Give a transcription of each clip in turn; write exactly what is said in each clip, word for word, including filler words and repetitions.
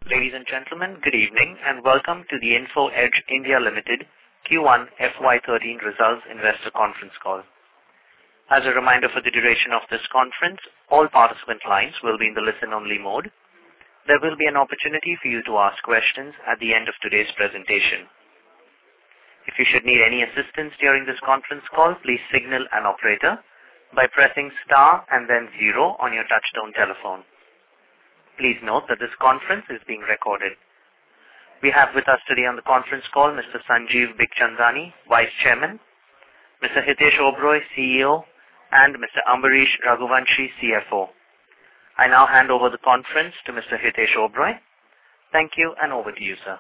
Ladies and gentlemen, good evening and welcome to the Info Edge India Limited Q one F Y thirteen Results Investor Conference Call. As a reminder, for the duration of this conference, all participant lines will be in the listen-only mode. There will be an opportunity for you to ask questions at the end of today's presentation. If you should need any assistance during this conference call, please signal an operator by pressing star and then zero on your touchtone telephone. Please note that this conference is being recorded. We have with us today on the conference call Mister Sanjeev Bikhchandani, Vice Chairman, Mister Hitesh Oberoi, C E O, and Mister Ambarish Raghuvanshi, C F O. I now hand over the conference to Mister Hitesh Oberoi. Thank you, and over to you, sir.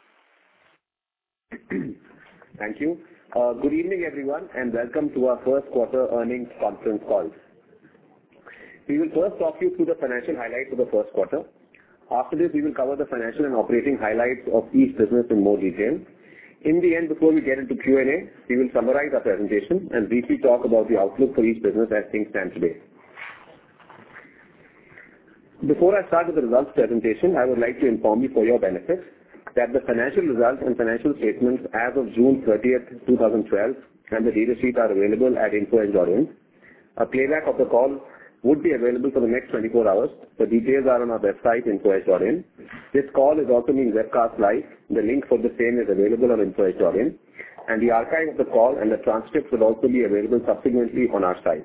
Thank you. Uh, good evening, everyone, and welcome to our first quarter earnings conference call. We will first talk you through the financial highlights of the first quarter. After this, we will cover the financial and operating highlights of each business in more detail. In the end, before we get into Q and A, we will summarize our presentation and briefly talk about the outlook for each business as things stand today. Before I start with the results presentation, I would like to inform you for your benefit that the financial results and financial statements as of June thirtieth, twenty twelve and the data sheet are available at info edge dot in. A playback of the call would be available for the next twenty-four hours. The details are on our website, info edge dot in. This call is also being webcast live. The link for the same is available on info edge dot in. And the archive of the call and the transcript will also be available subsequently on our site.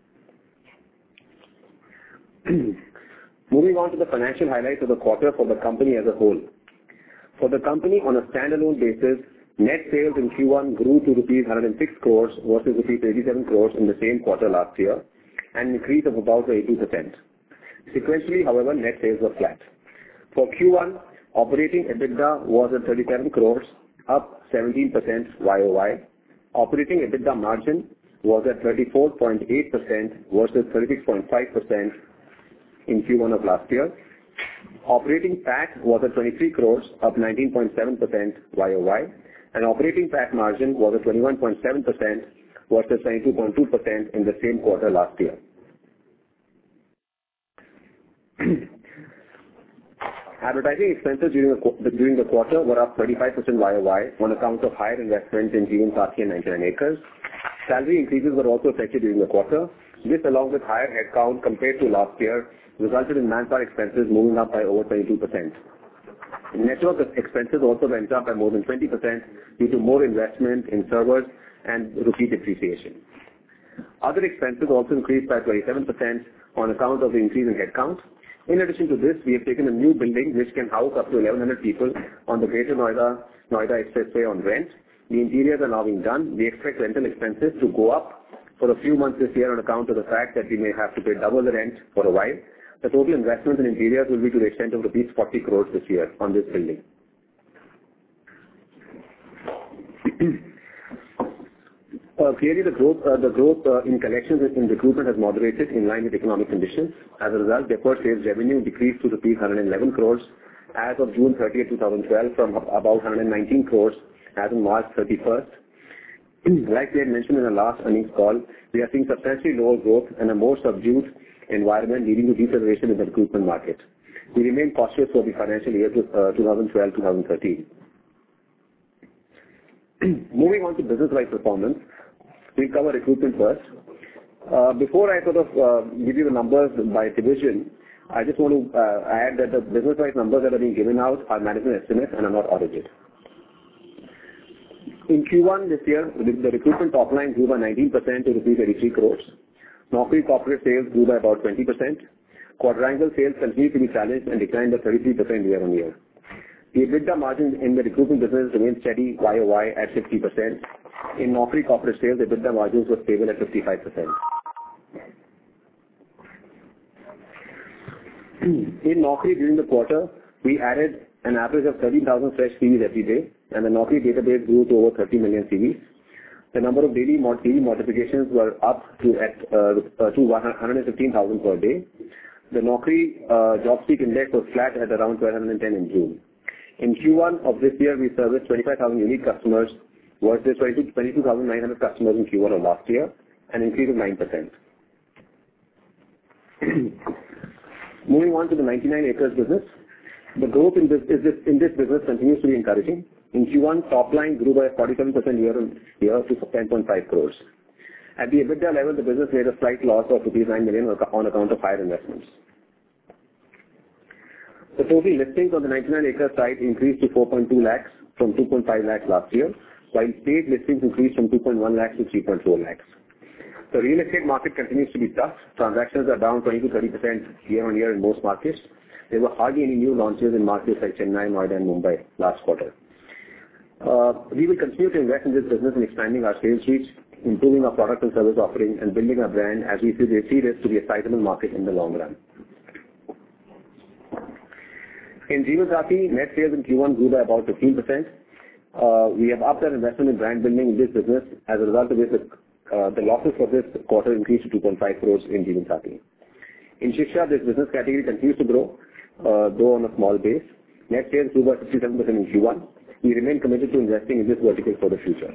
Moving on to the financial highlights of the quarter for the company as a whole. For the company on a standalone basis, net sales in Q one grew to rupees one hundred six crores versus rupees eighty-seven crores in the same quarter last year, an increase of about eighty percent. Sequentially, however, net sales were flat. For Q one, operating EBITDA was at thirty-seven crores, up seventeen percent Y O Y. Operating EBITDA margin was at thirty-four point eight percent versus thirty-six point five percent in Q one of last year. Operating P A T was at twenty-three crores, up nineteen point seven percent Y O Y, and operating P A T margin was at twenty-one point seven percent versus twenty-two point two percent in the same quarter last year. Advertising expenses during the, during the quarter were up thirty-five percent Y O Y on account of higher investment in Jeevansathi and ninety-nine acres. Salary increases were also affected during the quarter. This, along with higher headcount compared to last year, resulted in manpower expenses moving up by over twenty-two percent. Network expenses also went up by more than twenty percent due to more investment in servers and rupee depreciation. Other expenses also increased by twenty-seven percent on account of the increase in headcount. In addition to this, we have taken a new building which can house up to eleven hundred people on the Greater Noida, Noida Expressway on rent. The interiors are now being done. We expect rental expenses to go up for a few months this year on account of the fact that we may have to pay double the rent for a while. The total investment in interiors will be to the extent of rupees forty crores this year on this building. Uh, clearly, the growth, uh, the growth uh, in collections in recruitment has moderated in line with economic conditions. As a result, deferred sales revenue decreased to rupees one hundred eleven crores as of June thirtieth, twenty twelve from about one hundred nineteen crores as of March thirty-first. Like we had mentioned in the last earnings call, we are seeing substantially lower growth and a more subdued environment leading to deceleration in the recruitment market. We remain cautious for the financial year uh, twenty twelve to twenty thirteen. Moving on to business-wise performance, we'll cover recruitment first. Uh, before I sort of uh, give you the numbers by division, I just want to uh, add that the business-wise numbers that are being given out are management estimates and are not audited. In Q one this year, the recruitment top line grew by nineteen percent to rupees eighty-three crores. Naukri corporate sales grew by about twenty percent. Quadrangle sales continued to be challenged and declined by thirty-three percent year on year. The EBITDA margin in the recruitment business remained steady Y O Y at fifty percent. In Naukri corporate sales, the EBITDA margins were stable at fifty-five percent. In Naukri during the quarter, we added an average of thirteen thousand fresh C Vs every day, and the Naukri database grew to over thirty million C Vs. The number of daily mod- T V notifications were up to at uh, uh, to one hundred fifteen thousand per day. The Naukri uh, job seek index was flat at around twelve ten in June. In Q one of this year, we serviced twenty-five thousand unique customers versus twenty-two thousand nine hundred customers in Q one of last year, an increase of nine percent. Moving on to the ninety-nine acres business. The growth in this, is this, in this business continues to be encouraging. In Q one, top line grew by forty-seven percent year-on-year to ten point five crores. At the EBITDA level, the business made a slight loss of rupees nine million on account of higher investments. The total listings on the ninety-nine acres site increased to four point two lakhs from two point five lakhs last year, while paid listings increased from two point one lakhs to three point four lakhs. The real estate market continues to be tough. Transactions are down twenty to thirty percent year-on-year in most markets. There were hardly any new launches in markets like Chennai, Noida, and Mumbai last quarter. Uh, we will continue to invest in this business in expanding our sales reach, improving our product and service offering, and building our brand as we see this to be a sizable market in the long run. In Jeevansathi, net sales in Q one grew by about fifteen percent. Uh, we have upped our investment in brand building in this business. As a result of this, uh, the losses for this quarter increased to two point five crores in Jeevansathi. In Shiksha, this business category continues to grow, uh, though on a small base. Net sales grew by fifty-seven percent in Q one. We remain committed to investing in this vertical for the future.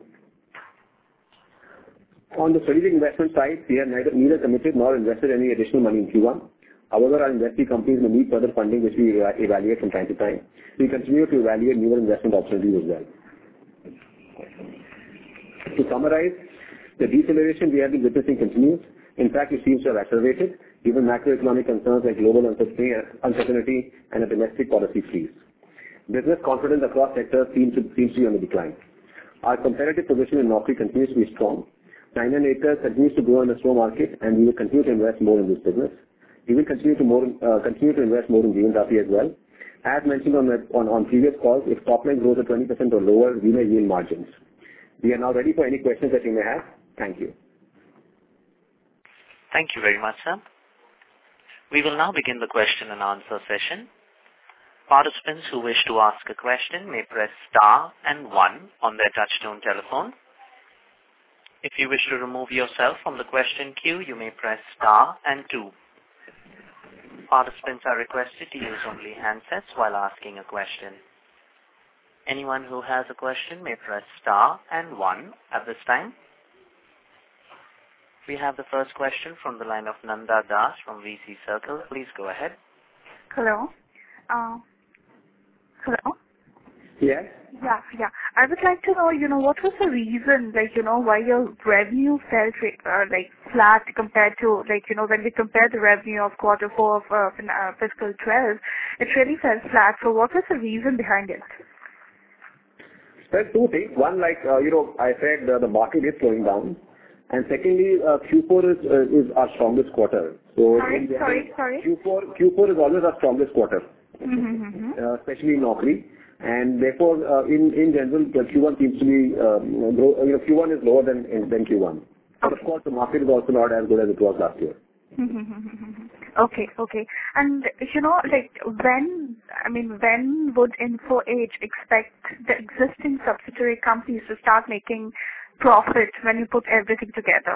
On the strategic investment side, we have neither, neither committed nor invested any additional money in Q one. However, our investee companies may need further funding, which we evaluate from time to time. We continue to evaluate newer investment opportunities as well. To summarize, the deceleration we have been witnessing continues. In fact, it seems to have accelerated, given macroeconomic concerns like global uncertainty and a domestic policy freeze. Business confidence across sectors seems to, seems to be on the decline. Our competitive position in Naukri continues to be strong. ninety-nine acres continues to grow in a slow market, and we will continue to invest more in this business. We will continue to more uh, continue to invest more in Jeevansathi as well. As mentioned on, the, on on previous calls, if top line grows at twenty percent or lower, we may yield margins. We are now ready for any questions that you may have. Thank you. Thank you very much, sir. We will now begin the question and answer session. Participants who wish to ask a question may press star and one on their touchtone telephone. If you wish to remove yourself from the question queue, you may press star and two. Participants are requested to use only handsets while asking a question. Anyone who has a question may press star and one at this time. We have the first question from the line of Nanda Das from V C Circle. Please go ahead. Hello. Uh, hello. Yes. Yeah, yeah. I would like to know, you know, what was the reason, like, you know, why your revenue felt uh, like flat compared to, like, you know, when we compare the revenue of quarter four of uh, uh, fiscal twelve, it really fell flat. So what was the reason behind it? Well, two things. One, like, uh, you know, I said uh, the market is slowing down. And secondly, uh, Q four is uh, is our strongest quarter. So sorry, sorry, sorry. Q four Q four is always our strongest quarter, mm-hmm. uh, especially in Naukri. And therefore, uh, in in general, the Q one seems to be um, grow, you know Q one is lower than than Q one. But of course, the market is also not as good as it was last year. Okay, okay. And you know, like when I mean, when would Info Edge expect the existing subsidiary companies to start making profit when you put everything together?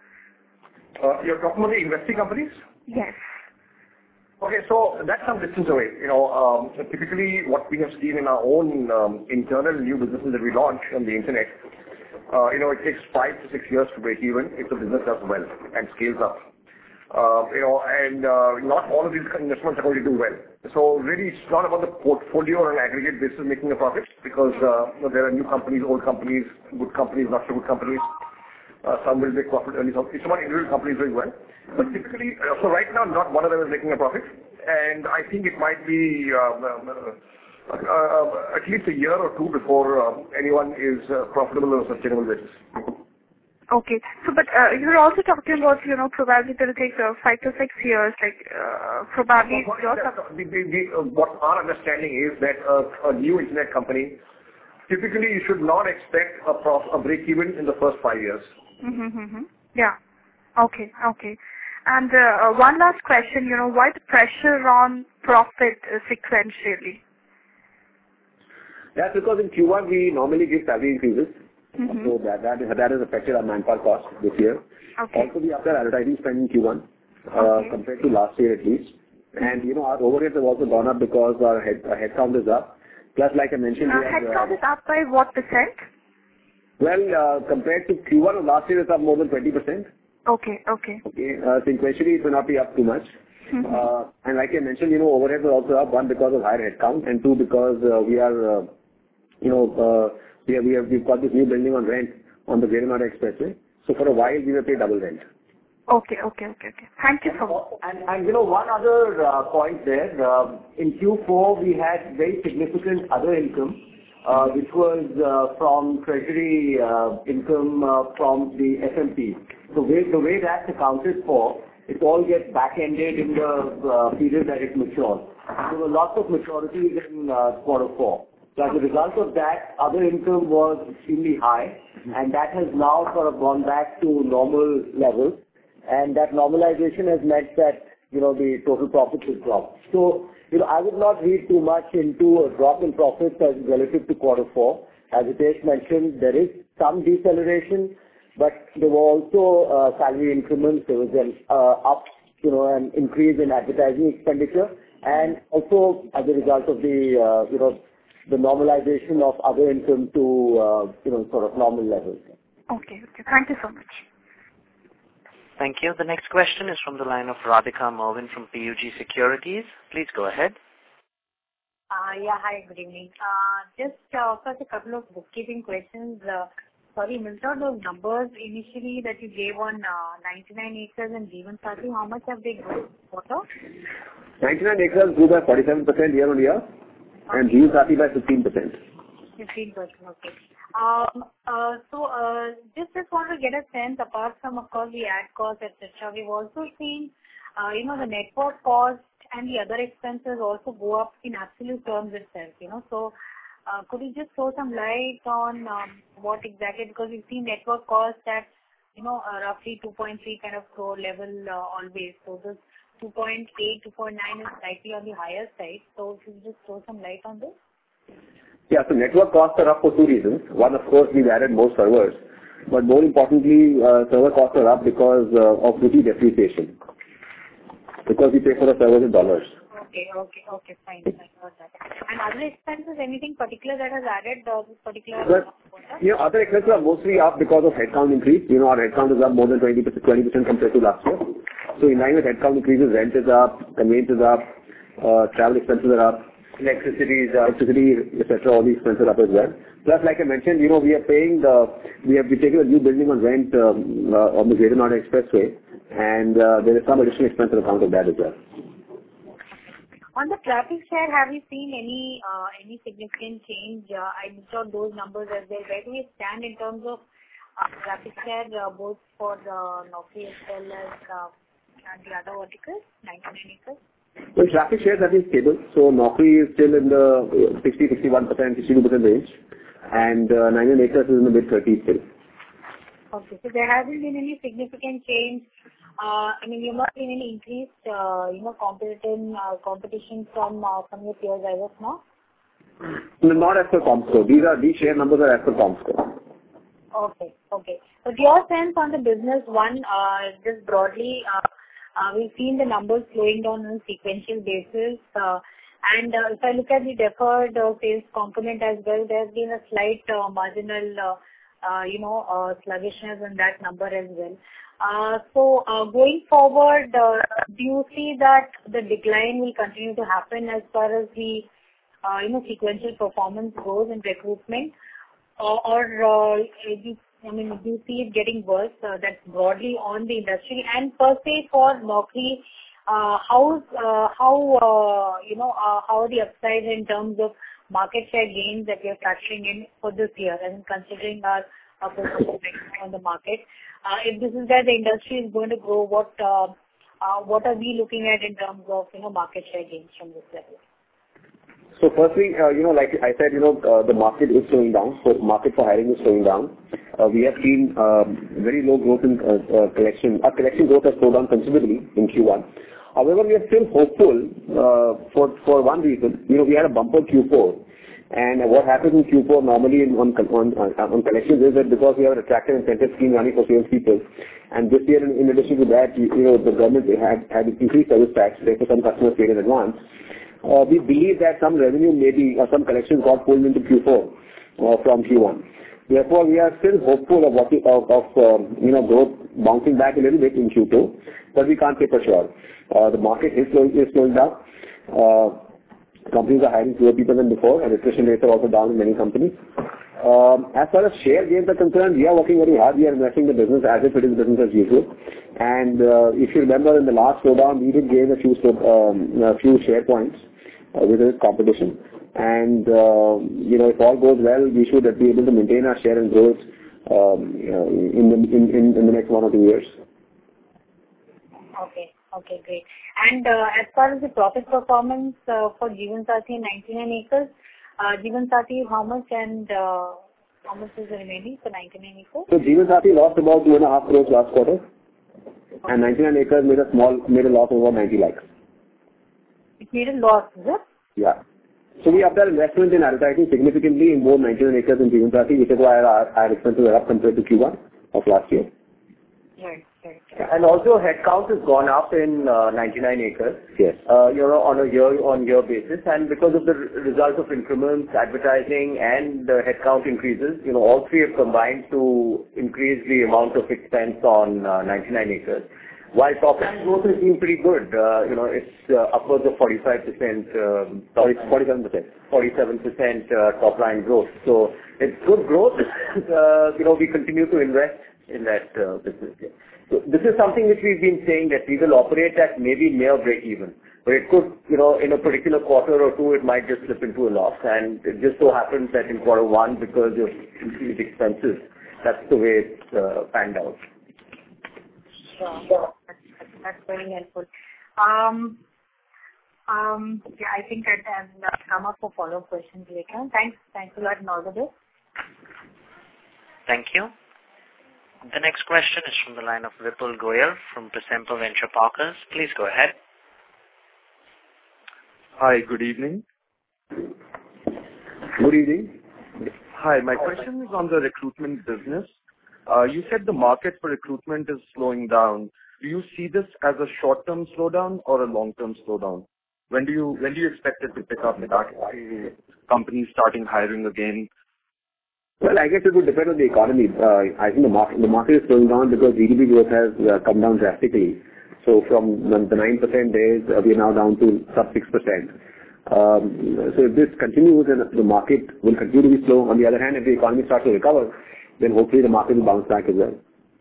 Uh, you're talking about the investing companies? Yes. Okay, so that's some distance away. You know, um, typically what we have seen in our own um, internal new businesses that we launch on the internet, uh, you know, it takes five to six years to break even if the business does well and scales up. Uh, you know, and uh, not all of these investments are going to do well. So really, it's not about the portfolio on an aggregate basis making a profit, because uh, you know, there are new companies, old companies, good companies, not so good companies. Uh, some will make profit early. So it's about individual companies doing well. But typically, uh, so right now, not one of them is making a profit, and I think it might be um, uh, uh, uh, at least a year or two before uh, anyone is uh, profitable on a sustainable basis. Okay. So, but uh, you're also talking about, you know, probably it will take uh, five to six years, like uh, probably. So, your the, the, the, uh, what our understanding is that uh, a new internet company, typically you should not expect a, prof, a break even in the first five years. Mm-hmm. Yeah. Okay. Okay. And uh, one last question, you know, why the pressure on profit uh, sequentially? That's because in Q one we normally give salary increases. Mm-hmm. So that, that, that has affected our manpower cost this year. Okay. Also, we upped our advertising spend in Q one uh, okay. compared to last year at least. And, you know, our overheads have also gone up because our head, our headcount is up. Plus, like I mentioned, Uh, we have, headcount uh, is up by what percent? well, uh, compared to Q one of last year, it's up more than twenty percent. Okay, okay. Okay, uh, sequentially, it will not be up too much. Mm-hmm. Uh, and like I mentioned, you know, overheads are also up, one because of higher headcount, and two because uh, we are, uh, you know, uh, we have, we have, we've got this new building on rent on the Greater Noida Expressway. So for a while we were paid double rent. Okay, okay, okay, okay. Thank you so much. And, and you know, one other uh, point there, uh, in Q four we had very significant other income, uh, which was uh, from treasury uh, income uh, from the S M P. So way, the way that's accounted for, it all gets back-ended in the uh, period that it matures. There were lots of maturities in uh, quarter four. So as a result of that, other income was extremely high, and that has now sort of gone back to normal levels. And that normalization has meant that, you know, the total profits has dropped. So, you know, I would not read too much into a drop in profits as relative to quarter four. As Hitesh mentioned, there is some deceleration, but there were also uh, salary increments. There was an uh, up, you know, an increase in advertising expenditure, and also as a result of the, uh, you know, the normalization of other income to, uh, you know, sort of normal levels. Okay, okay. Thank you so much. Thank you. The next question is from the line of Radhika Mervin from P U G Securities. Please go ahead. Uh, yeah, hi, good evening. Uh, just uh, first a couple of bookkeeping questions. Uh, sorry, missed out those numbers initially that you gave on uh, ninety-nine acres and Jeevansathi. How much have they grown this quarter? ninety-nine acres grew by forty-seven percent year on year, and Jeevansathi by fifteen percent. fifteen percent, okay. Um, uh, so, uh, just, just want to get a sense, apart from, of course, the ad cost, et cetera, we've also seen, uh, you know, the network cost and the other expenses also go up in absolute terms itself, you know. So, uh, could you just throw some light on um, what exactly, because we've seen network cost at, you know, uh, roughly two point three kind of crore level uh, always. So, this two point eight, two point nine is slightly on the higher side. So, if you just throw some light on this. Yeah, so network costs are up for two reasons. One, of course, we've added more servers, but more importantly, uh, server costs are up because uh, of rupee depreciation, because we pay for the servers in dollars. Okay, okay, okay, fine, fine, got that. And other expenses, anything particular that has added uh, this particular But, quarter? you know, other expenses are mostly up because of headcount increase. You know, our headcount is up more than twenty percent, twenty percent compared to last year. So in line with headcount increases, rent is up, conveyance is up, uh, travel expenses are up, electricity is up, electricity, et cetera. All these expenses are up as well. Plus, like I mentioned, you know, we are paying the, we have we taken a new building on rent um, uh, on the Greater Noida Expressway, and uh, there is some additional expense on account of that as well. On the traffic share, have you seen any uh, any significant change? Uh, I missed out those numbers as well. Where do we stand in terms of uh, traffic share, uh, both for the Naukri as well as uh, the other verticals, ninety-nine acres? Well, traffic shares have been stable. So Naukri is still in the sixty, sixty-one percent, sixty-two percent range, and uh, ninety-nine acres is in the mid thirties still. Okay, so there hasn't been any significant change. Uh, I mean, you've not seen any increased, uh, you know, competition, uh, competition from uh, from your peers as of now? No, not as per Comscore. These are, these share numbers are as per Comscore. Okay, okay. But your sense on the business, one, uh, just broadly, uh, uh, we've seen the numbers slowing down on a sequential basis. Uh, and uh, if I look at the deferred uh, sales component as well, there's been a slight uh, marginal, uh, uh, you know, uh, sluggishness in that number as well. Uh, so uh, going forward, uh, do you see that the decline will continue to happen as far as the, uh, you know, sequential performance goes in recruitment? Or, or uh, do you, I mean, do you see it getting worse? Uh, that's broadly on the industry. And per se for Naukri, uh, how, uh, how uh, you know, uh, how are the upsides in terms of market share gains that we are factoring in for this year, and considering our, our position on the market? Uh, if this is where the industry is going to grow, what uh, uh, what are we looking at in terms of, you know, market share gains from this level? So firstly, uh, you know, like I said, you know, uh, the market is slowing down. So market for hiring is slowing down. Uh, we have seen um, very low growth in uh, uh, collection. Our collection growth has slowed down considerably in Q one. However, we are still hopeful uh, for for one reason. You know, we had a bumper Q four. And what happens in Q four normally in, on, on, on collections is that because we have an attractive incentive scheme running for sales people, and this year in, in addition to that, you, you know, the government had, had increased service tax, therefore some customers paid in advance. Uh, we believe that some revenue maybe, or some collections got pulled into Q four uh, from Q one. Therefore, we are still hopeful of, what, of, of um, you know, growth bouncing back a little bit in Q two, but we can't say for sure. Uh, the market is slowing, is slowing down. Uh, companies are hiring fewer people than before, and attrition rates are also down in many companies. Um, as far as share gains are concerned, we are working very hard. We are investing in the business as if it is business as usual. And uh, if you remember, in the last slowdown, we did gain a few um, a few share points uh, with the competition. And uh, you know, if all goes well, we should be able to maintain our share and growth um, you know, in, the, in, in in the next one or two years. Okay. Okay, great. And uh, as far as the profit performance uh, for Jeevansathi and ninety-nine acres, uh, Jeevansathi, how much and uh, how much is the remaining for ninety-nine acres? So Jeevansathi lost about two and a half crores last quarter, okay. And ninety-nine acres made a small made a loss of about ninety lakhs. It made a loss, is it? Yeah. So we upped our investment in advertising significantly in both ninety-nine acres and Jeevansathi, which is why our, our expenses are up compared to Q one of last year. Right. Right. And also headcount has gone up in uh, ninety-nine acres. Yes. Uh, you know, on a year-on-year basis, and because of the r- result of increments, advertising, and uh, headcount increases, you know, all three have combined to increase the amount of expense on uh, ninety-nine acres. While top line growth has been pretty good, uh, you know, it's uh, upwards of forty-five percent, um, forty-seven percent, forty-seven percent uh, top line growth. So it's good growth. uh, you know, we continue to invest in that uh, business. So this is something which we've been saying that we will operate at maybe near break even. But it could, you know, in a particular quarter or two, it might just slip into a loss. And it just so happens that in quarter one, because of increased expenses, that's the way it's uh, panned out. Sure. Sure. That's, that's, that's very helpful. Um, um, yeah, I think I can uh, come up for follow-up questions later. Thanks. Thanks a lot and all the best. Thank you. The next question is from the line of Vipul Goyal from Presemper Venture Partners. Please go ahead. Hi, good evening. Good evening. Hi, my question is on the recruitment business. Uh, you said the market for recruitment is slowing down. Do you see this as a short-term slowdown or a long-term slowdown? When do you when do you expect it to pick up back to companies starting hiring again? Well, I guess it would depend on the economy. Uh, I think the market, the market is slowing down because G D P growth has uh, come down drastically. So from the nine percent days, uh, we are now down to sub six percent. Um, so if this continues, then the market will continue to be slow. On the other hand, if the economy starts to recover, then hopefully the market will bounce back as well.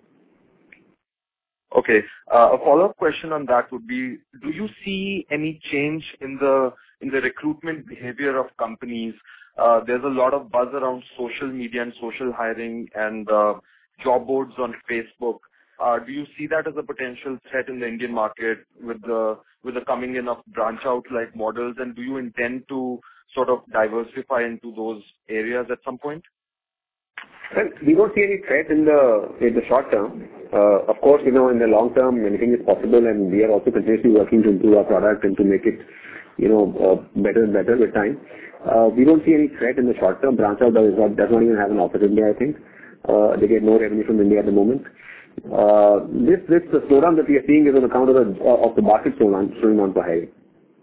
Okay. Uh, a follow-up question on that would be, do you see any change in the in the recruitment behavior of companies? Uh, there's a lot of buzz around social media and social hiring and uh, job boards on Facebook. Uh, do you see that as a potential threat in the Indian market with the with the coming in of branch out like models? And do you intend to sort of diversify into those areas at some point? Well, we don't see any threat in the in the short term. Uh, of course, you know, in the long term, anything is possible, and we are also continuously working to improve our product and to make it, you know, uh, better and better with time. Uh, we don't see any threat in the short term. Branch out does not, does not even have an office in India, I think. Uh, they get no revenue from India at the moment. Uh, this this the slowdown that we are seeing is on account of the of the market slowing on slowing on for hiring.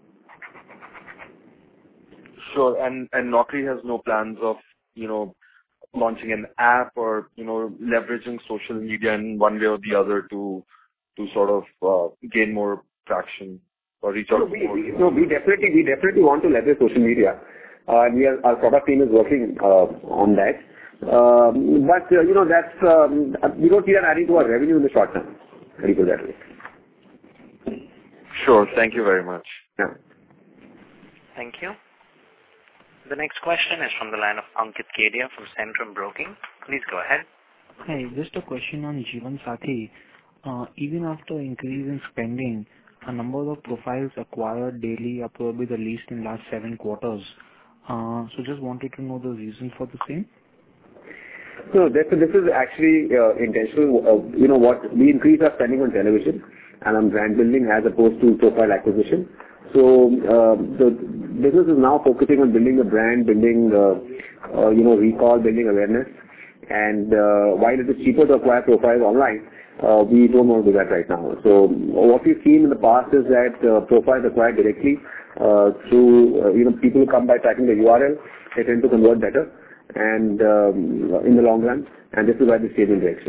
Sure, and and Naukri has no plans of, you know, launching an app or, you know, leveraging social media in one way or the other to to sort of uh, gain more traction or reach out no, to we, more we, no, we definitely we definitely want to leverage social media. Uh, and we are, our product team is working uh, on that. Um, but uh, you know, that's um, we don't see that adding to our revenue in the short term. Let me put it that way. Sure. Thank you very much. Yeah. Thank you. The next question is from the line of Ankit Kedia from Centrum Broking. Please go ahead. Hi, just a question on Jeevansathi. Uh, even after increase in spending, a number of profiles acquired daily are probably the least in last seven quarters. Uh, so just wanted to know the reason for the same. So this, this is actually uh, intentional. Uh, you know what? We increase our spending on television and on brand building as opposed to profile acquisition. So uh, the business is now focusing on building the brand, building uh, uh, you know recall, building awareness. And uh, while it is cheaper to acquire profiles online, uh, we don't want to do that right now. So what we've seen in the past is that uh, profiles acquired directly uh, through uh, you know people who come by tracking the U R L, they tend to convert better and um, in the long run. And this is why this change in direction.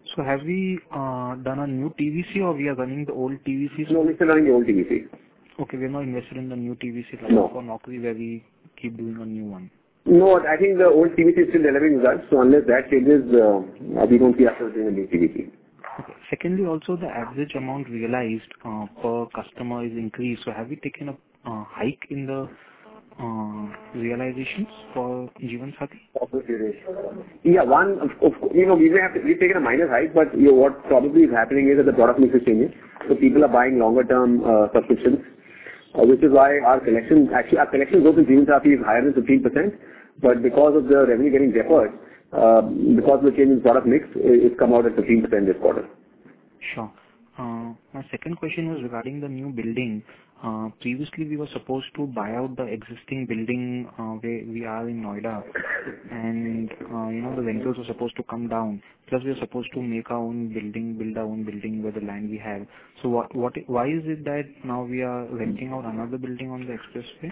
So have we uh, done a new T V C or we are running the old T V Cs? No, we're still running the old T V C. Okay, we're not invested in the new T V C like No. for Naukri where we keep doing a new one. No, I think the old T V C is still delivering results. So unless that changes, uh, we don't see ourselves doing a new T V C. Okay. Secondly, also the average amount realized uh, per customer is increased. So have we taken a uh, hike in the uh, realizations for Jeevan Sathi? Yeah, one, of, of, you know, we may have to, we've taken a minor hike, but you know, what probably is happening is that the product mix is changing. So people are buying longer term uh, subscriptions, uh, which is why our collection, actually our collection growth in Jeevan Sathi is higher than fifteen percent, but because of the revenue getting deferred, uh, because of the change in product mix, it, it's come out at fifteen percent this quarter. Sure. Uh, my second question was regarding the new building. Uh, previously, we were supposed to buy out the existing building uh, where we are in Noida, and uh, you know the rentals were supposed to come down. Plus, we were supposed to make our own building, build our own building where the land we have. So, what, what, why is it that now we are renting out another building on the expressway?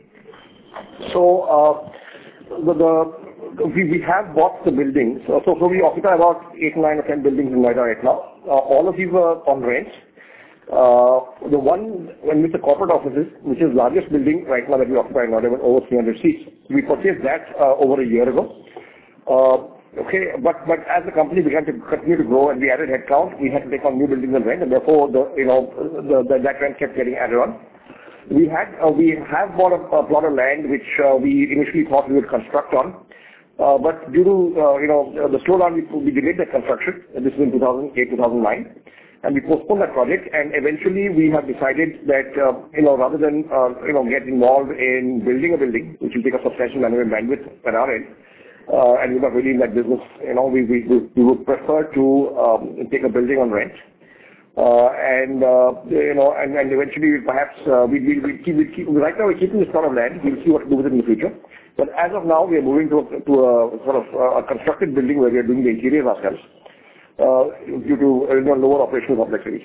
So, uh, the, the we, we have bought the buildings. So, so we occupy about eight, nine, or ten buildings in Noida right now. Uh, all of these are on rent. Uh, the one when with the corporate offices, which is largest building right now that we occupy in Noida, with over three hundred seats, we purchased that uh, over a year ago. Uh, okay, but but as the company began to continue to grow and we added headcount, we had to take on new buildings and rent, and therefore the you know the, the that rent kept getting added on. We had uh, we have bought a, a plot of land which uh, we initially thought we would construct on, uh, but due to uh, you know the slowdown, we, we delayed that construction. This was in two thousand eight, two thousand nine. And we postponed that project, and eventually we have decided that, uh, you know, rather than, uh, you know, get involved in building a building, which will take a substantial amount of bandwidth at our end, uh, and we're not really in that business, you know, we, we, we would prefer to um, take a building on rent. Uh, and, uh, you know, and, and eventually perhaps uh, we, we, we keep, we keep, right now we're keeping this plot of land, we'll see what to do with it in the future. But as of now, we are moving to a, to a sort of uh, a constructed building where we are doing the interiors ourselves. Uh, due to uh, you know, lower operational complexity.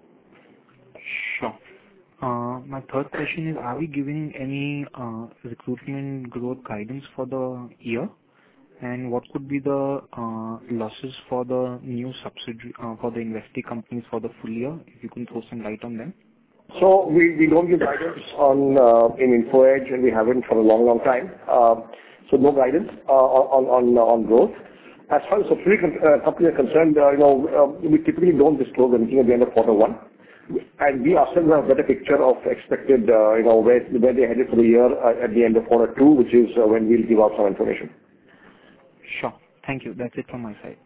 Sure. Uh, my third question is, are we giving any uh, recruitment growth guidance for the year? And what could be the uh, losses for the new subsidiary, uh, for the investee companies for the full year? If you can throw some light on them. So we, we don't give guidance on uh, in InfoEdge, and we haven't for a long, long time. Uh, so no guidance uh, on, on, on growth. As far as subsidiary uh, companies are concerned, uh, you know, uh, we typically don't disclose anything at the end of quarter one. And we ourselves have a better picture of expected, uh, you know, where, where they're headed for the year uh, at the end of quarter two, which is uh, when we'll give out some information. Sure. Thank you. That's it from my side.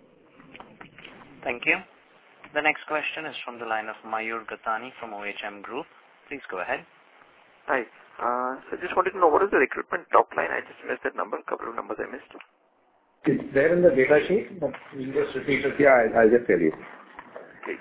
Thank you. The next question is from the line of Mayur Gathani from O H M Group. Please go ahead. Hi. Uh, so just wanted to know what is the recruitment top line? I just missed that number. A couple of numbers I missed. It's there in the data sheet, but we'll just repeat it. Yeah, I'll, I'll just tell you. Please.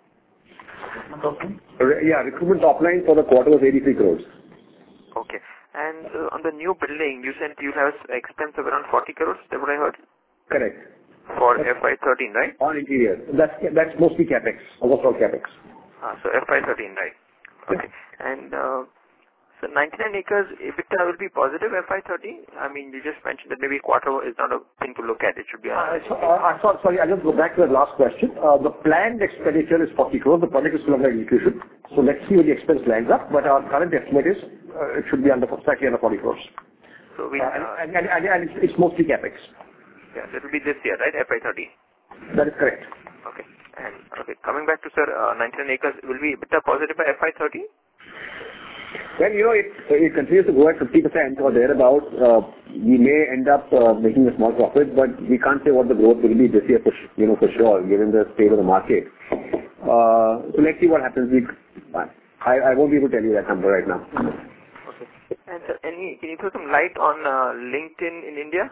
Yeah, recruitment top line for the quarter was eighty-three crores. Okay. And uh, on the new building, you said you have expense of around forty crores. Is that what I heard? Correct. For F Y thirteen, right? On interior. That's that's mostly capex. Almost all capex. Ah, so F Y thirteen, right? Okay. Yeah. And uh, so ninety-nine acres EBITDA will be positive F Y thirteen? I mean, you just mentioned that maybe quarter is not a thing to look at. It should be. Uh, so, uh, sorry, sorry, I'll just go back to the last question. Uh, the planned expenditure is forty crores. The project is still under execution. So let's see where the expense lands up. But our current estimate is uh, it should be under slightly under forty crores. So we. Uh, Uh, and, and, and, and it's, it's mostly capex. Yeah, so it will be this year, right? F Y thirteen. That is correct. Okay. And okay, coming back to sir, uh, ninety-nine acres will be EBITDA positive by F Y thirteen? Well, you know, it, it continues to go at fifty percent or thereabouts. Uh, we may end up uh, making a small profit, but we can't say what the growth will be this year, for, you know, for sure, given the state of the market. Uh, so let's see what happens. We, I, I won't be able to tell you that number right now. Okay. And sir, any, can you throw some light on uh, LinkedIn in India?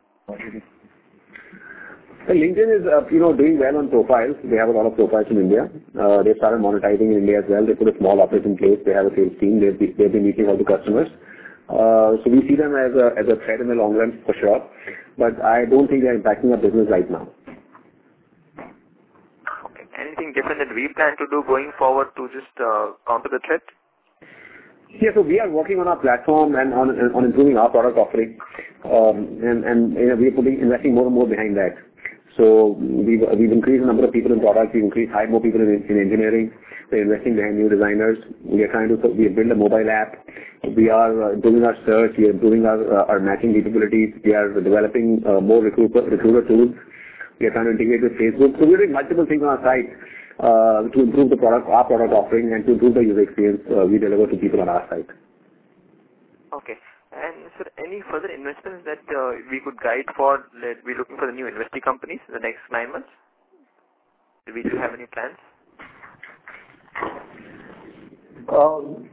Well, LinkedIn is, uh, you know, doing well on profiles. They have a lot of profiles in India. Uh, they started monetizing in India as well. They put a small office in place. They have a sales team. They've, be, they've been meeting all the customers. Uh, so we see them as a, as a threat in the long run for sure. But I don't think they're impacting our business right now. Okay. Anything different that we plan to do going forward to just uh, counter the threat? Yeah, so we are working on our platform and on, on improving our product offering. Um, and, and you know, we are putting, investing more and more behind that. So we've, we've increased the number of people in products, we've increased, hired more people in, in engineering, we're investing behind new designers, we are trying to, we have built a mobile app, we are uh, doing our search, we are improving our, uh, our matching capabilities, we are developing uh, more recruiter, recruiter tools, we are trying to integrate with Facebook. So we're doing multiple things on our site uh, to improve the product, our product offering and to improve the user experience uh, we deliver to people on our site. Okay. And sir, any further investments that uh, we could guide for, that we're looking for the new investee companies in the next nine months? Do we do have any plans? Um,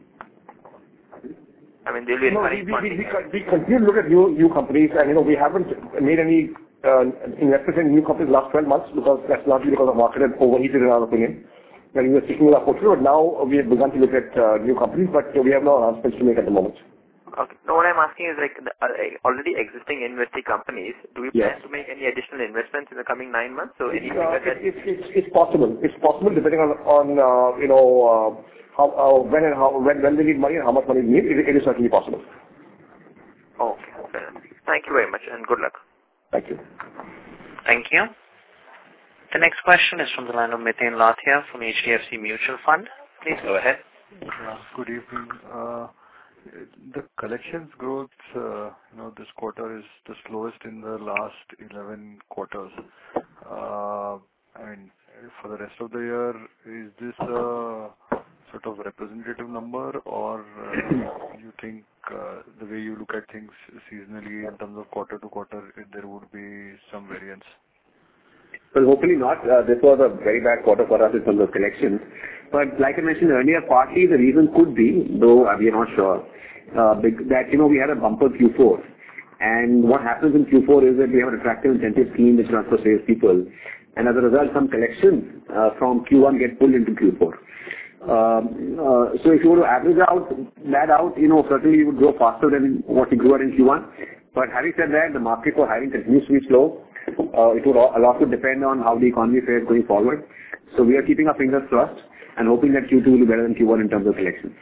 I mean, they'll be no, we, requiring we, we, funding. we continue to look at new new companies, and you know we haven't made any uh, investments in new companies last twelve months because that's largely because the market had overheated in our opinion. When we were sticking with our portfolio, but now we have begun to look at uh, new companies, but we have no announcements to make at the moment. Okay. No, what I'm asking is like the uh, already existing investee companies, do we Yes. plan to make any additional investments in the coming nine months? So anything Uh, that... it, it's it's it's possible. It's possible depending on on uh, you know uh, how uh, when and how when when they need money and how much money they need. It, it is certainly possible. Okay. Fair enough. Thank you very much and good luck. Thank you. Thank you. The next question is from the line of Miten Lathia from H D F C Mutual Fund. Please go ahead. Uh, Good evening. Uh, The collections growth, uh, you know, this quarter is the slowest in the last eleven quarters. Uh, I mean, for the rest of the year, is this a sort of representative number, or uh, you think uh, the way you look at things seasonally in terms of quarter to quarter, there would be some variance? Well, hopefully not. Uh, this was a very bad quarter for us in terms of collections. But like I mentioned earlier, partly the reason could be, though uh, we are not sure, uh, that, you know, we had a bumper Q four. And what happens in Q four is that we have an attractive incentive scheme which runs for salespeople. And as a result, some collections uh, from Q one get pulled into Q four. Um, uh, so if you were to average out that out, you know, certainly you would grow faster than what we grew at in Q one. But having said that, the market for hiring continues to be slow. Uh, it would a lot would depend on how the economy fares going forward. So we are keeping our fingers crossed and hoping that Q two will be better than Q one in terms of collections.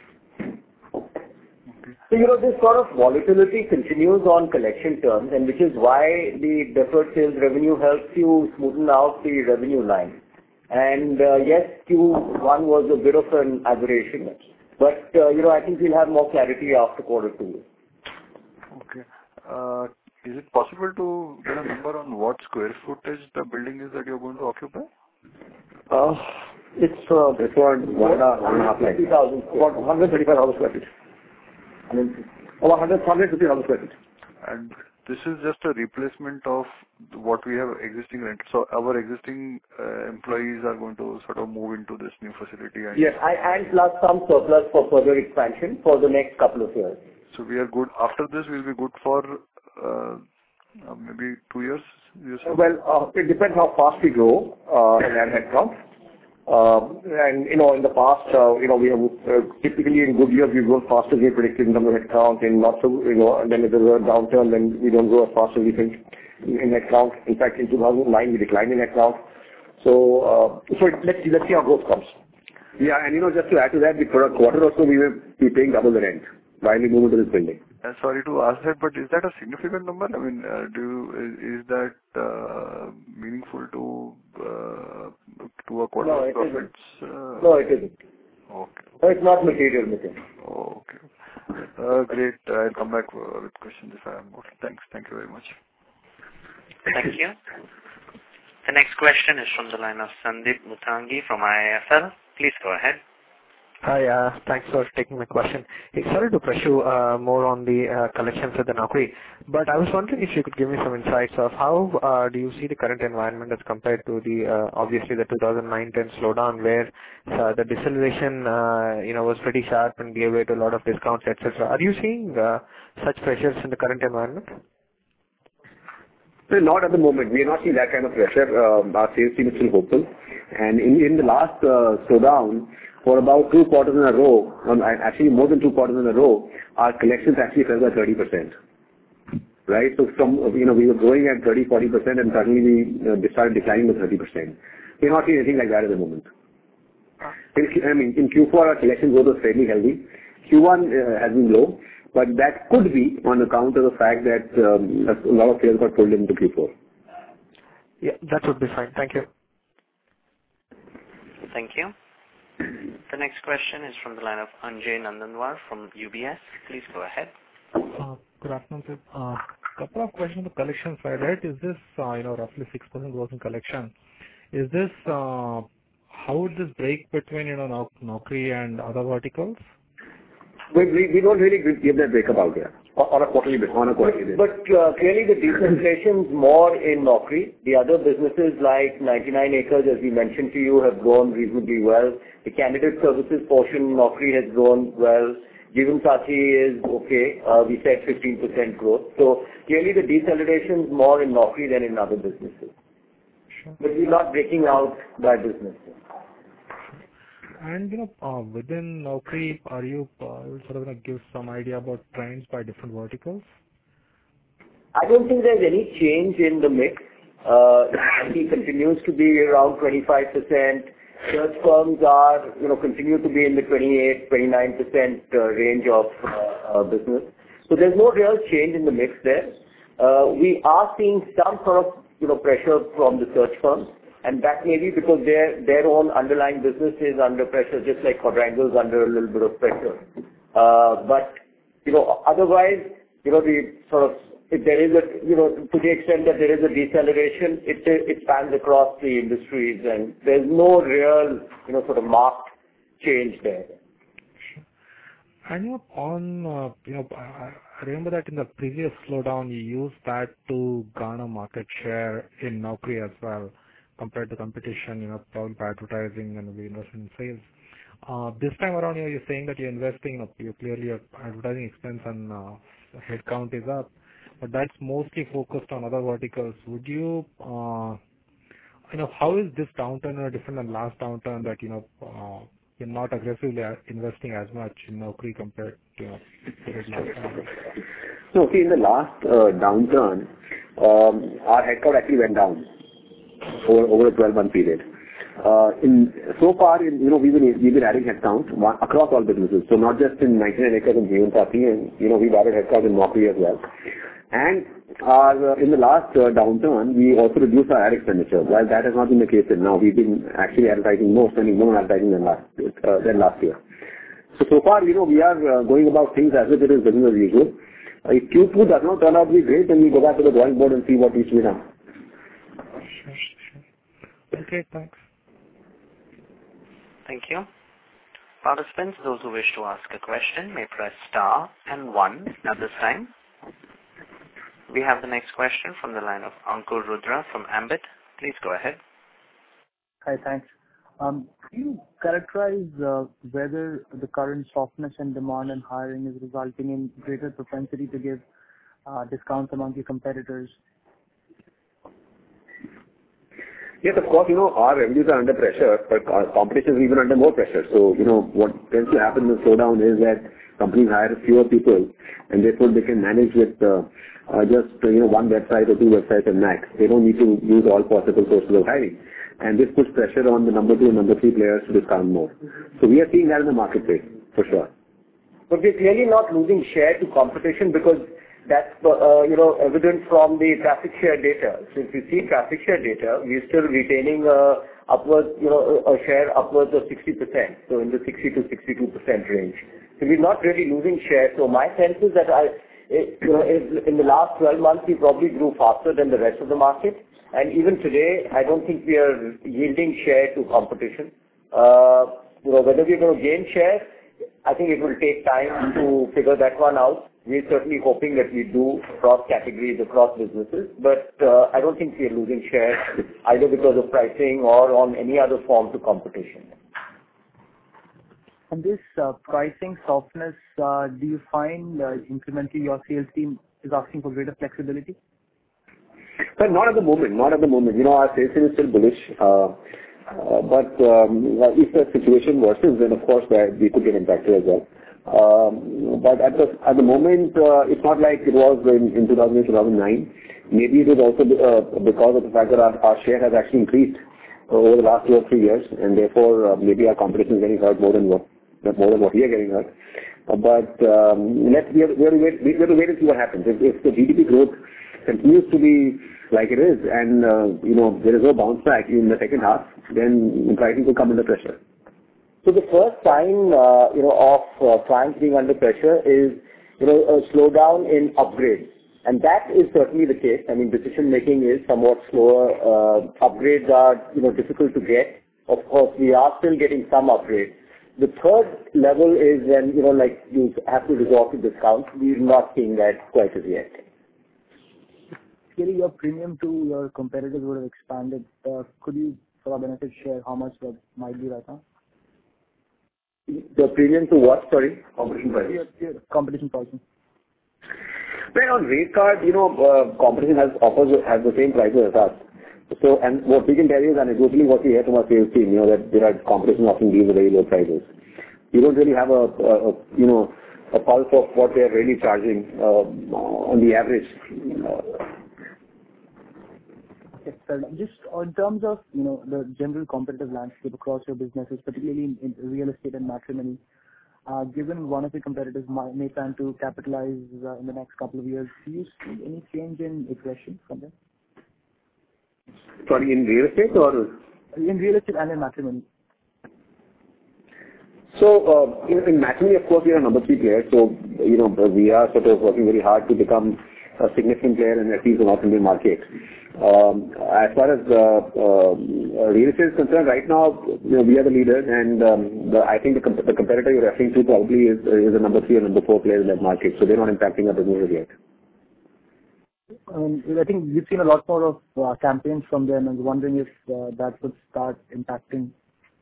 So, you know, this sort of volatility continues on collection terms, and which is why the deferred sales revenue helps you smoothen out the revenue line. And uh, yes, Q one was a bit of an aberration, but uh, you know, I think we'll have more clarity after quarter two. Okay. Uh, Is it possible to get a number on what square footage the building is that you're going to occupy? Uh, it's uh, It's about one and a half, one and a half lakhs. about one hundred thirty-five thousand square feet. About one hundred fifty thousand square feet. And this is just a replacement of what we have existing rent. So our existing uh, employees are going to sort of move into this new facility. And Yes, I, and plus some surplus for further expansion for the next couple of years. so we are good. After this, we'll be good for uh, uh, maybe two years. You said? Well, uh, it depends how fast we grow uh, and add headcount. Uh, and you know, in the past, uh, you know, we have uh, typically in good years we grow faster than we predicted in terms of headcount. In not so, you know, and then if there's a downturn, then we don't grow as fast as we think in, in headcount. In fact, in two thousand nine we declined in headcount. So, uh, so let's see, let's see how growth comes. Yeah, and you know, just to add to that, for a quarter or so we will be paying double the rent while we move into this building. I'm sorry to ask that, but is that a significant number? I mean, uh, do you, is, is that uh, meaningful to uh, to a quarter No, of it profits? Uh, No, it isn't. Okay. No, it's not material, Nitin. Okay. Uh, great. I'll come back uh, with questions if I have more. Thanks. Thank you very much. Thank you. The next question is from the line of Sandeep Mutangi from I I F L. Please go ahead. Hi, uh, thanks for taking my question. Hey, sorry to press you uh, more on the uh, collections at the Naukri, but I was wondering if you could give me some insights of how uh, do you see the current environment as compared to the uh, obviously the two thousand nine ten slowdown where uh, the deceleration uh, you know was pretty sharp and gave way to a lot of discounts, et cetera. Are you seeing uh, such pressures in the current environment? Well, not at the moment. We are not seeing that kind of pressure. Uh, our sales team is still hopeful. And in, in the last uh, slowdown, for about two quarters in a row, um, actually more than two quarters in a row, our collections actually fell by thirty percent. Right? So from, you know, we were growing at thirty, forty percent and suddenly we uh, started declining by thirty percent. We're not seeing anything like that at the moment. In, I mean, in Q four, our collection growth was fairly healthy. Q one uh, has been low, but that could be on account of the fact that um, a lot of sales got pulled into Q four. Yeah, that would be fine. Thank you. Thank you. The next question is from the line of Anjay Nandanwar from U B S. Please go ahead. Uh, Good afternoon, sir. Uh, Couple of questions on the collection side, right? Is this, uh, you know, roughly six percent growth in collection? Is this, uh, how would this break between, you know, Nau- Naukri and other verticals? We, we, we don't really give that breakup out here on a quarterly basis. On a quarterly basis. But uh, clearly the deceleration is more in Naukri. The other businesses like ninety-nine acres, as we mentioned to you, have grown reasonably well. The candidate services portion, Naukri has grown well. Jeevan Sathi is okay. Uh, we said fifteen percent growth. So clearly the deceleration is more in Naukri than in other businesses. Sure. But we're not breaking out by businesses. And, you know, uh, within Naukri, are you uh, sort of going to give some idea about trends by different verticals? I don't think there's any change in the mix. Uh, I think continues to be around twenty-five percent. Search firms are, you know, continue to be in the twenty-eight, twenty-nine percent uh, range of uh, uh, business. So there's no real change in the mix there. Uh, we are seeing some sort of, you know, pressure from the search firms, and that may be because their their own underlying business is under pressure, just like Quadrangle's under a little bit of pressure. Uh, but you know, otherwise, you know, the sort of if there is a, you know, to the extent that there is a deceleration, it it spans across the industries, and there's no real, you know, sort of marked change there. And you know, on, uh, you know, I I remember that in the previous slowdown, you used that to garner market share in Naukri as well, compared to competition, you know, probably by advertising and the investment in sales. Uh, this time around, you know, you're saying that you're investing, you know, you clearly your advertising expense and uh, headcount is up, but that's mostly focused on other verticals. Would you, uh, you know, how is this downturn uh, different than last downturn that, you know, uh, you're not aggressively investing as much in Naukri compared to, you know, last time? So, see, in the last uh, downturn, um, our headcount actually went down over over a twelve-month period. Uh, in so far, in, you know, we've been we've been adding headcount one, across all businesses. So not just in ninety-nine acres and Jeevan Sathi, and you know, we've added headcount in Naukri as well. And our, uh, in the last uh, downturn, we also reduced our ad expenditure. While that has not been the case till now, we've been actually advertising more, spending more on advertising than last uh, than last year. So so far, you know, we are uh, going about things as if it is business as usual. Uh, if Q two does not turn out to be great, then we go back to the drawing board and see what needs to be done. Sure, sure. Okay, thanks. Thank you. Participants, those who wish to ask a question may press star and one at this time. We have the next question from the line of Ankur Rudra from Ambit. Please go ahead. Hi, thanks. Um, Can you characterize uh, whether the current softness in demand and hiring is resulting in greater propensity to give uh, discounts among your competitors? Yes, of course, you know, our revenues are under pressure, but our competition is even under more pressure. So, you know, what tends to happen in the slowdown is that companies hire fewer people, and therefore they can manage with uh, uh, just, uh, you know, one website or two websites and max. They don't need to use all possible sources of hiring. And this puts pressure on the number two and number three players to discount more. So we are seeing that in the marketplace, for sure. But we're clearly not losing share to competition because that's, uh, you know, evident from the traffic share data. So if you see traffic share data, we're still retaining uh, upwards, you know, a share upwards of sixty percent. So in the sixty to sixty-two percent range. So we're not really losing share. So my sense is that I, you know, in the last twelve months, we probably grew faster than the rest of the market. And even today, I don't think we are yielding share to competition. Uh, you know, whether we're going to gain share, I think it will take time to figure that one out. We're certainly hoping that we do across categories, across businesses, but uh, I don't think we're losing share either because of pricing or on any other form to competition. And this uh, pricing softness, uh, do you find uh, incrementally your sales team is asking for greater flexibility? But not at the moment, not at the moment. You know, our sales team is still bullish. Uh, uh, but um, if the situation worsens, then of course that we could get impacted as well. Um, but at the at the moment, uh, it's not like it was in, in two thousand eight, two thousand nine. Maybe it is also uh, because of the fact that our, our share has actually increased over the last two or three years, and therefore uh, maybe our competition is getting hurt more than what more than what we are getting hurt. Uh, but um, let's we have, we, have to wait, we have to wait and see what happens. If, if the G D P growth continues to be like it is, and uh, you know there is no bounce back in the second half, then pricing will come under pressure. So the first sign, uh, you know, of uh, clients being under pressure is, you know, a slowdown in upgrades. And that is certainly the case. I mean, decision making is somewhat slower. Uh, upgrades are, you know, difficult to get. Of course, we are still getting some upgrades. The third level is when, you know, like you have to resort to discounts. We're not seeing that quite as yet. Clearly, your premium to your competitors would have expanded. Uh, could you, for our benefit, share how much that might be right now? The premium to what? Sorry, competition pricing. Yeah, yeah, competition pricing. Well, on rate card, you know, uh, competition has offers has the same prices as us. So, and what we can tell you is anecdotally what we hear from our sales team, you know, that there are competition offering deals at very low prices. You don't really have a, a, a you know, a pulse of what they are really charging uh, on the average. Uh, Okay, so just in terms of, you know, the general competitive landscape across your businesses, particularly in, in real estate and matrimony, uh, given one of the competitors might, may plan to capitalize uh, in the next couple of years, do you see any change in aggression from them? Sorry, in real estate or? In real estate and in matrimony. So, uh, in, in matrimony, of course, we are number three player. So, you know, we are sort of working very hard to become a significant player in at least the North Indian market. Um, as far as uh, uh, real estate is concerned, right now, you know, we are the leaders, and um, the, I think the, comp- the competitor you're referring to probably is, is a number three or number four player in that market. So they're not impacting our business yet. Um, I think you've seen a lot more of uh, campaigns from them, and wondering if uh, that would start impacting.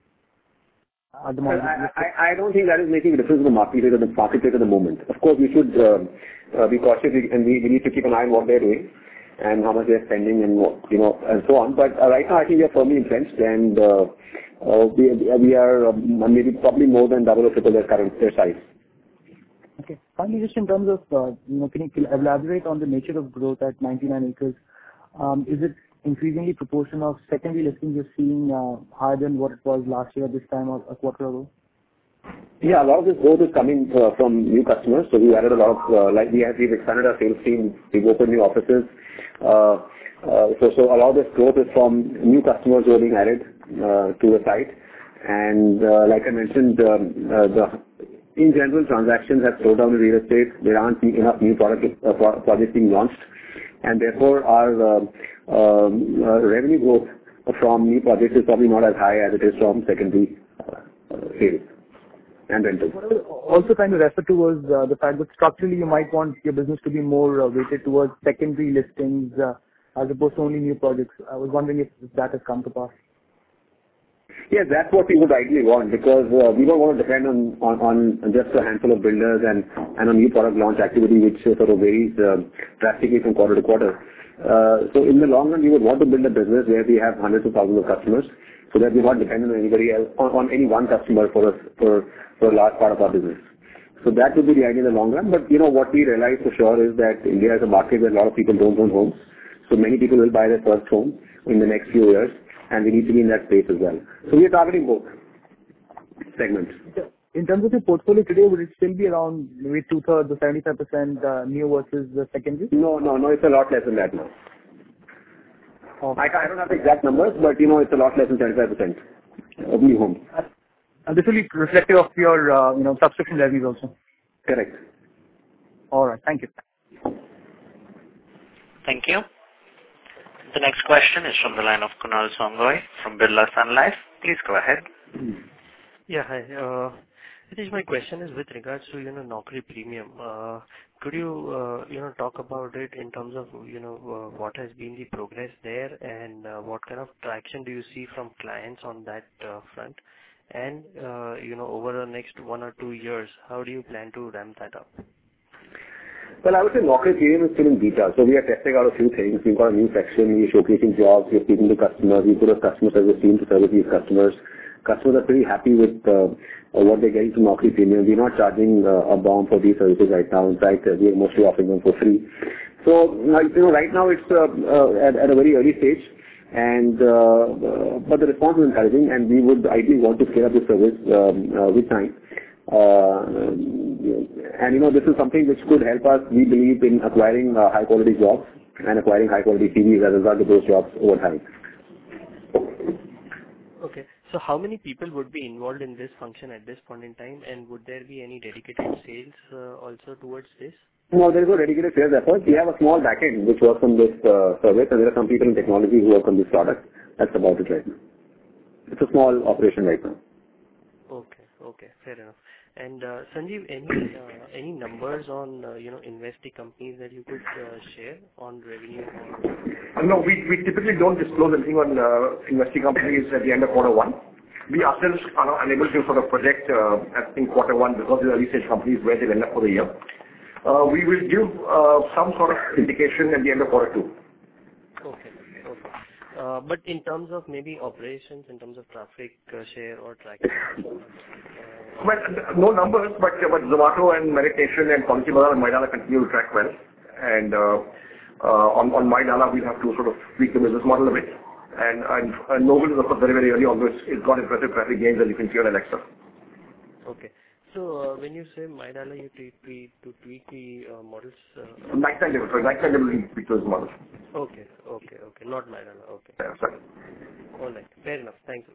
Uh, the Well, I, I, I don't think that is making a difference in the market rate or the market rate at the moment. Of course, we should uh, uh, be cautious, and we, we need to keep an eye on what they're doing and how much they're spending, and what, you know, and so on. But uh, right now, I think we are firmly entrenched, and uh, uh, we we are um, maybe probably more than double or triple their current their size. Okay. Finally, just in terms of, uh, you know, can you elaborate on the nature of growth at ninety-nine acres? Um, is it increasingly proportion of secondary listings you're seeing uh, higher than what it was last year this time or a quarter ago? Yeah, a lot of this growth is coming uh, from new customers. So we added a lot of, uh, like we have, we've expanded our sales team, we've opened new offices. Uh, uh, so, so a lot of this growth is from new customers who are being added uh, to the site. And uh, like I mentioned, um, uh, the in general, transactions have slowed down in real estate. There aren't enough new product, uh, pro- projects being launched. And therefore, our uh, um, uh, revenue growth from new projects is probably not as high as it is from secondary uh, uh, sales and rentals. What I was also trying to refer to was uh, the fact that structurally you might want your business to be more uh, weighted towards secondary listings uh, as opposed to only new projects. I was wondering if that has come to pass. Yes, that's what we would ideally want, because uh, we don't want to depend on, on, on just a handful of builders and, and on new product launch activity, which uh, sort of varies uh, drastically from quarter to quarter. Uh, so in the long run, we would want to build a business where we have hundreds of thousands of customers, so that we're not dependent on anybody else, on, on any one customer for a, for, for a large part of our business. So that would be the idea in the long run. But you know, what we realize for sure is that India is a market where a lot of people don't own homes. So many people will buy their first home in the next few years, and we need to be in that space as well. So we are targeting both segments. In terms of your portfolio today, would it still be around maybe two-thirds or seventy-five percent uh, new versus the secondary? No, no, no, it's a lot less than that now. Okay. I, I don't have the exact numbers, but you know, it's a lot less than seventy-five percent of new homes. And this will be reflective of your, uh, you know, subscription revenues also. Correct. All right. Thank you. Thank you. The next question is from the line of Kunal Songoy from Birla Sun Life. Please go ahead. Yeah, hi. Uh, I think my question is with regards to, you know, Naukri Premium. Uh, could you, uh, you know, talk about it in terms of, you know, uh, what has been the progress there, and uh, what kind of traction do you see from clients on that uh, front? And, uh, you know, over the next one or two years, how do you plan to ramp that up? Well, I would say Naukri Premium is still in beta. So we are testing out a few things. We've got a new section. We're showcasing jobs. We're speaking to customers. We put a customer service team to service these customers. Customers are pretty happy with uh, what they're getting from Naukri Premium. We're not charging uh, a bomb for these services right now. In fact, uh, we're mostly offering them for free. So, you know, right now it's uh, uh, at, at a very early stage. And uh, uh, but the response is encouraging, and we would ideally want to scale up the service um, uh, with time. Uh, and you know, this is something which could help us, we believe, in acquiring uh, high quality jobs and acquiring high quality C Vs as a result of those jobs over time. Okay. So how many people would be involved in this function at this point in time, and would there be any dedicated sales uh, also towards this? No, there is no dedicated sales effort. We have a small backend which works on this uh, service, and there are some people in technology who work on this product. That's about it right now. It's a small operation right now. Okay. Okay. Fair enough. And uh, Sanjeev, any uh, any numbers on uh, you know investee companies that you could uh, share on revenue? Or... No, we we typically don't disclose anything on uh, investee companies at the end of quarter one. We ourselves are unable to sort of project uh, in quarter one because the early stage companies where they end up for the year. Uh, we will give uh, some sort of indication at the end of quarter two. Okay. Okay. Uh, but in terms of maybe operations, in terms of traffic uh, share or tracking. Uh, Well, no numbers, but but Zomato and Meditation and Policybazaar and MyDala continue to track well. And uh, uh, on on MyDala, we'll have to sort of tweak the business model a bit. And and, and Noble is of course very very early on, which it's got impressive traffic gains as you can see on Alexa. Okay. So uh, when you say MyDala, you tweak the to tweak the uh, models. Uh, Nighttime level, sorry, nighttime level we tweak those models. Okay. Okay. Okay. Not MyDala. Okay. Yeah, sorry. All right. Fair enough. Thanks.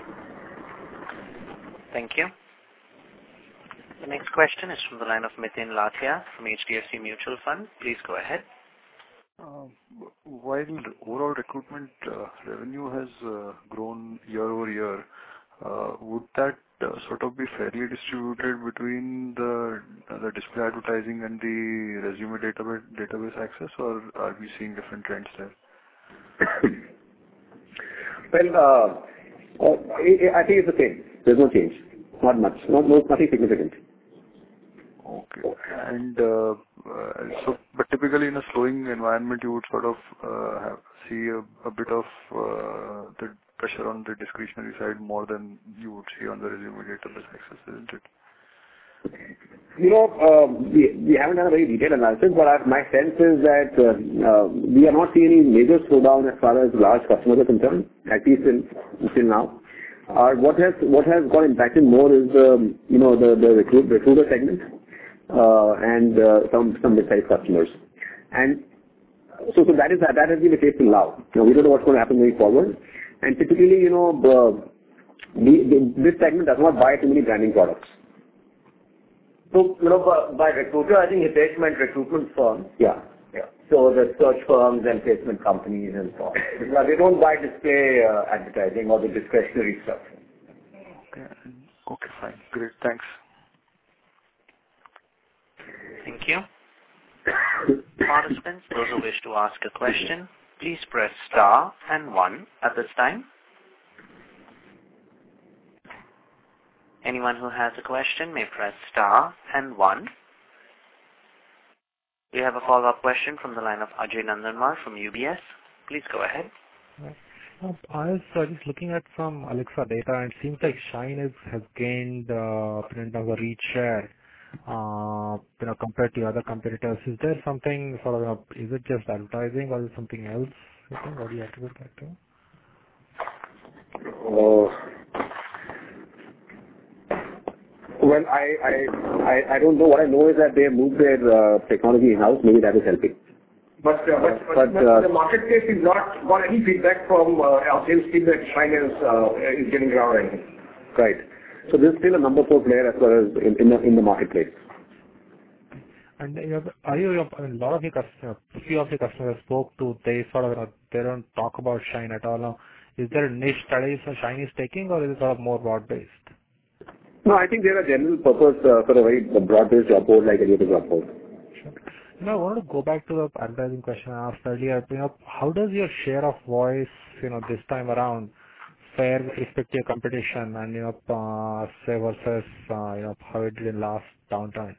Thank you. The next question is from the line of Miten Lathia from H D F C Mutual Fund. Please go ahead. Uh, while overall recruitment uh, revenue has uh, grown year over year, uh, would that uh, sort of be fairly distributed between the uh, the display advertising and the resume database database access, or are we seeing different trends there? Well, uh, I think it's the same. There's no change. Not much. Not, no, nothing significant. Okay. And uh, uh, so, but typically in a slowing environment, you would sort of uh, have, see a, a bit of uh, the pressure on the discretionary side more than you would see on the resume database access, isn't it? You know, uh, we, we haven't done a very detailed analysis, but our, my sense is that uh, uh, we are not seeing any major slowdown as far as large customers are concerned, at least till, till now. Uh, what has what has got impacted more is the you know the the recruit, recruiter segment uh, and uh, some some mid-sized customers, and so so that is that that has been the case till now. Now we don't know what's going to happen going forward, and typically you know the, the, the, this segment does not buy too many branding products. So you know by, by recruiter, I think Hitesh meant recruitment firms. Yeah. Yeah. So the search firms and placement companies and so on. Yeah, they don't buy display uh, advertising or the discretionary stuff. Okay. Okay, fine. Great. Thanks. Thank you. Participants, those who wish to ask a question, please press star and one at this time. Anyone who has a question may press star and one. We have a follow-up question from the line of Ajay Nandanwar from U B S. Please go ahead. Uh, I was uh, just looking at some Alexa data, and it seems like Shine is, has gained uh, in terms of reach share, uh, you know, compared to other competitors. Is there something sort of, uh, is it just advertising or is it something else? You think? What do you attribute that to? Oh. Well, I, I I I don't know. What I know is that they have moved their uh, technology in-house. Maybe that is helping. But, uh, but, but, but uh, the marketplace is not got any feedback from uh, our sales team that Shine is, uh, is getting around anything. Right. So there's still a number four player as far as in, in, the, in the marketplace. And you know, are you, I mean, a lot of your customers, few of your customers I spoke to, they sort of, you know, they don't talk about Shine at all. Now, is there a niche studies that Shine is taking, or is it sort of more broad-based? No, I think they're a general purpose uh, for a very broad-based job board like any other job board. Sure. Now, I wanted to go back to the advertising question I asked earlier. You know, how does your share of voice, you know, this time around fare with respect to your competition, and you know, uh, say versus uh, you know how it did in last downturn?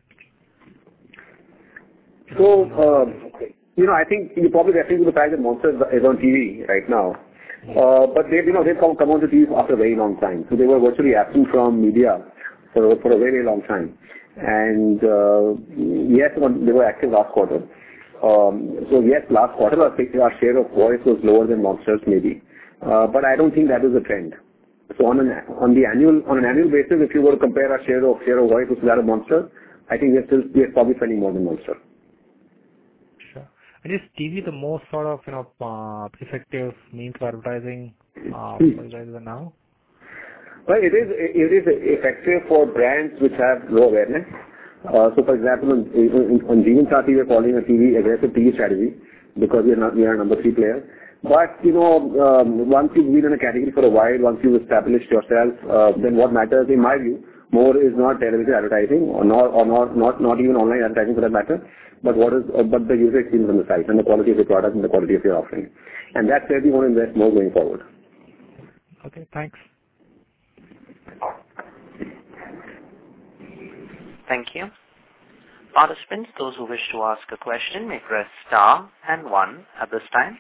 So, uh, you know, I think you're probably referring to the fact that Monster is on T V right now. Uh, but they, you know, they've come, come on to T V after a very long time. So they were virtually absent from media for, for a very, very long time. And, uh, yes, they were active last quarter. Um, so yes, last quarter our, our share of voice was lower than Monsters maybe. Uh, but I don't think that is a trend. So on an on the annual on an annual basis, if you were to compare our share of share of voice with that of Monster, I think we're still we're probably spending more than Monster. Sure. And is T V the most sort of you know uh, effective means for advertising uh, for you guys now? Well, it is it is effective for brands which have low awareness. Uh, so, for example, on, on, on Jeevansathi, we're following a T V aggressive T V strategy because we are not we are number three player. But you know, um, once you've been in a category for a while, once you've established yourself, uh, then what matters, in my view, more is not television advertising or not or not not not even online advertising for that matter, but what is uh, but the user experience on the site and the quality of your product and the quality of your offering, and that's where we want to invest more going forward. Okay, thanks. Thank you. Participants, those who wish to ask a question may press star and one at this time.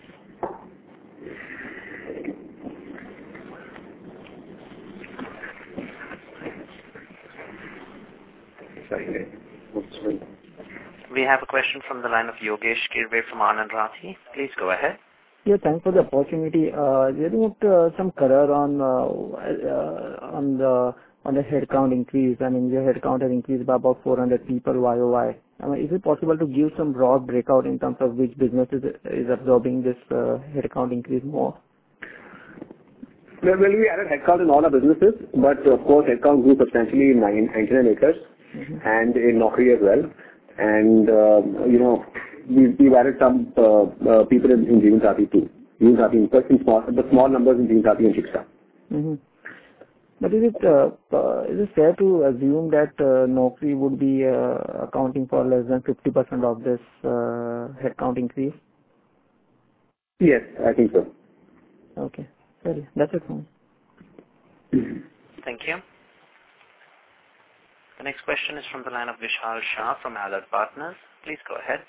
We have a question from the line of Yogesh Kirve from Anand Rathi. Please go ahead. Yeah, thanks for the opportunity. Uh, There is uh, some color on uh, uh, on the on the headcount increase. I mean, your headcount has increased by about four hundred people Y O Y. I mean, is it possible to give some broad breakout in terms of which business is, is absorbing this uh, headcount increase more? Well, well, we added headcount in all our businesses, but of course, headcount grew substantially in ninety-nine acres mm-hmm. and in Naukri as well. And uh, you know, we've, we've added some uh, uh, people in, in Jeevansathi too. Jeevansathi, in small, the small numbers in Jeevansathi and Shiksha. Mm-hmm. But is it uh, uh, is it fair to assume that uh, Naukri would be uh, accounting for less than fifty percent of this uh, headcount increase? Yes, I think so. Okay, sorry, that's it from me. Thank you. The next question is from the line of Vishal Shah from Alert Partners. Please go ahead.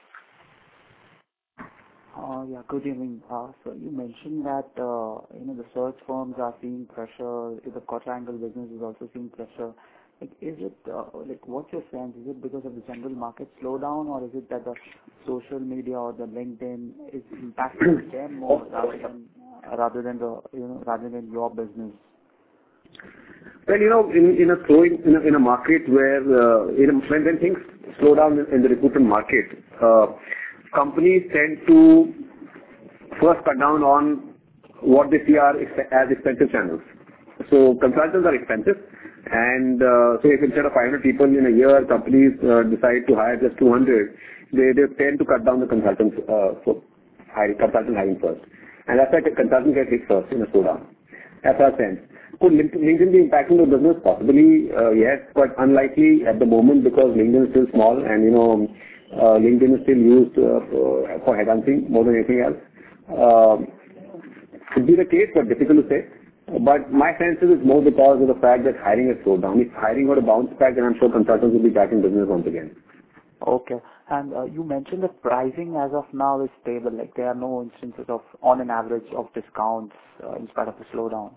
Uh, yeah, good evening. Uh, so you mentioned that uh, you know the search firms are seeing pressure. The Quadrangle business is also seeing pressure. Like, is it uh, like what's your sense? Is it because of the general market slowdown, or is it that the social media or the LinkedIn is impacting them more rather than uh, rather than the you know rather than your business? Well, you know, in, in a slowing in a, in a market where uh, in a, when, when things slow down in, in the recruitment market, uh, companies tend to first cut down on what they see are as expensive channels. So consultants are expensive, and uh, so if instead of five hundred people in a year, companies uh, decide to hire just two hundred, they, they tend to cut down the consultants uh, for hiring, consultant hiring first, and that's why the consultant gets hit first in a slowdown. That's our sense. Could LinkedIn be impacting the business? Possibly, uh, yes, but unlikely at the moment because LinkedIn is still small and, you know, uh, LinkedIn is still used uh, for, for headhunting more than anything else. Uh, could be the case, but difficult to say. But my sense is it's more because of the fact that hiring has slowed down. If hiring were to bounce back, then I'm sure consultants will be back in business once again. Okay. And uh, you mentioned that pricing as of now is stable. Like there are no instances of, on an average, of discounts uh, in spite of the slowdown.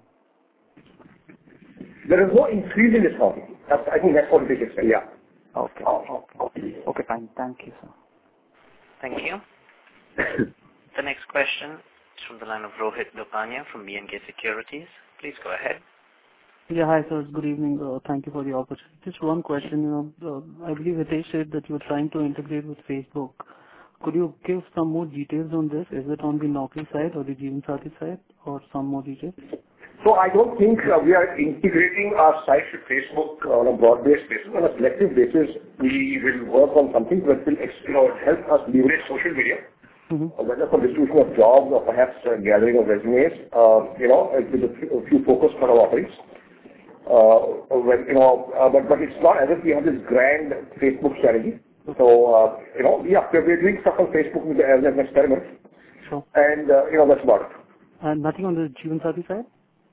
There is no increase in discount. That's, I think that's what it is. Yeah. Okay. Okay. Okay. Fine. Thank you, sir. Thank you. The next question is from the line of Rohit Dupania from B and K Securities. Please go ahead. Yeah, hi sir. Good evening. Uh, thank you for the opportunity. Just one question. You know, uh, I believe Hitesh said that you were trying to integrate with Facebook. Could you give some more details on this? Is it on the Naukri side or the Jeevansathi side, or some more details? So I don't think uh, we are integrating our site with Facebook on a broad-based basis. On a selective basis, we will work on something that will you know, help us leverage social media, mm-hmm. uh, whether for distribution of jobs or perhaps uh, gathering of resumes, uh, you know, with a few, a few focused kind of offerings. Uh, when, you know, uh, but, but it's not as if we have this grand Facebook strategy. So, uh, you know, yeah, we're doing stuff on Facebook as an experiment. Sure. And, uh, you know, that's about it. And nothing on the Jeevansathi side?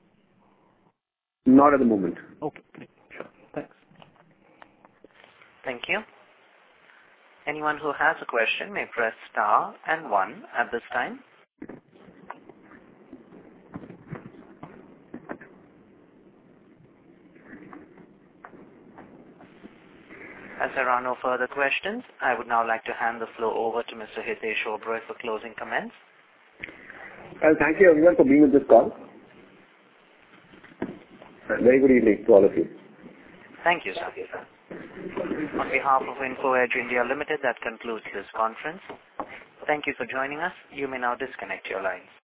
Not at the moment. Okay, great. Sure. Thanks. Thank you. Anyone who has a question may press star and one at this time. As there are no further questions, I would now like to hand the floor over to Mister Hitesh Oberoi for closing comments. Well, thank you everyone for being with this call. Very good evening to all of you. Thank you, sir. On behalf of Info Edge India Limited, that concludes this conference. Thank you for joining us. You may now disconnect your lines.